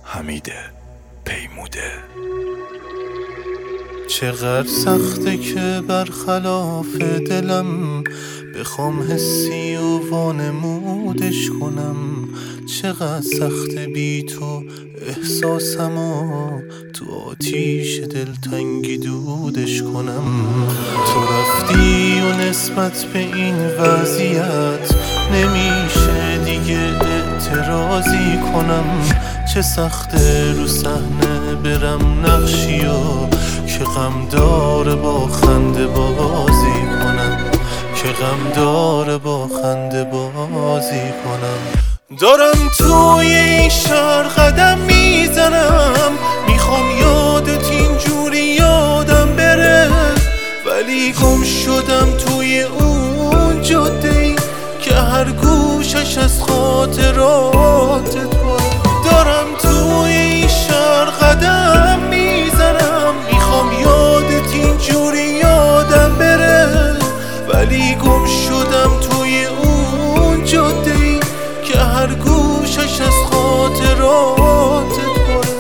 حمید پیموده. چقدر سخته که برخلاف دلم بخوام حسی و وانمودش کنم. چقدر سخته بی تو احساسمو تو آتیش دلتنگی دودش کنم. تو رفتی و نسبت به این وضعیت نمیشه دیگه اعتراضی کنم. چه سخته رو صحنه برم نقشی و که غم داره با خنده بازی کنم، که غم داره با خنده بازی کنم. دارم توی این شهر قدم میزنم، میخوام یادت اینجوری یادم بره، ولی گم شدم توی اون جاده‌ای که هر گوشش از خاطراتت باره. دارم توی این شهر قدم میزنم، میخوام یادت اینجوری یادم بره، ولی گم شدم توی اون جاده‌ای که هر گوشش از خاطراتت باره.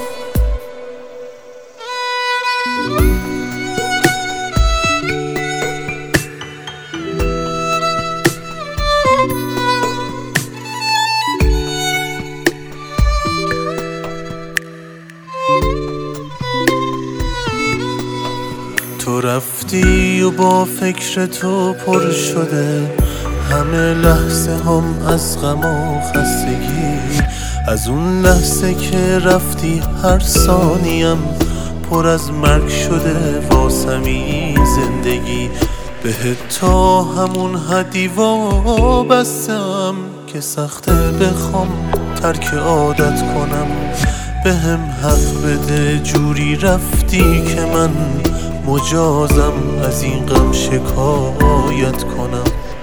تو رفتی و با فکر تو پر شده همه لحظه هم از غم و خستگی. از اون لحظه که رفتی هر ثانیم پر از مرگ شده واسمی زندگی. بهت تا همون حدی وابستم که سخته بخوام ترک عادت کنم. بهم حق بده جوری رفتی که من مجازم از این غم شکایت کنم.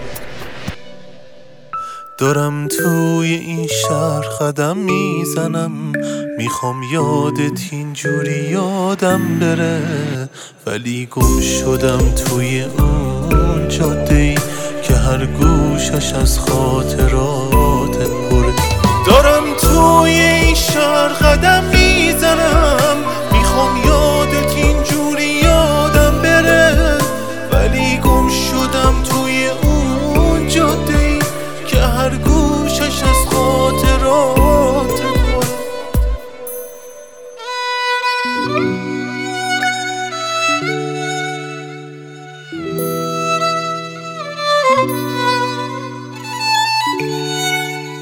دارم توی این شهر قدم میزنم، میخوام یادت اینجوری یادم بره، ولی گم شدم توی اون جاده‌ای که هر گوشش از خاطراتت پره. دارم توی این شهر قدم میزنم، میخوام یادت اینجوری یادم بره، ولی گم شدم توی اون جاده‌ای که هر گوشش از خاطراتت پره.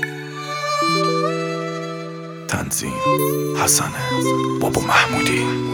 تنظیم حسن بابا محمودی.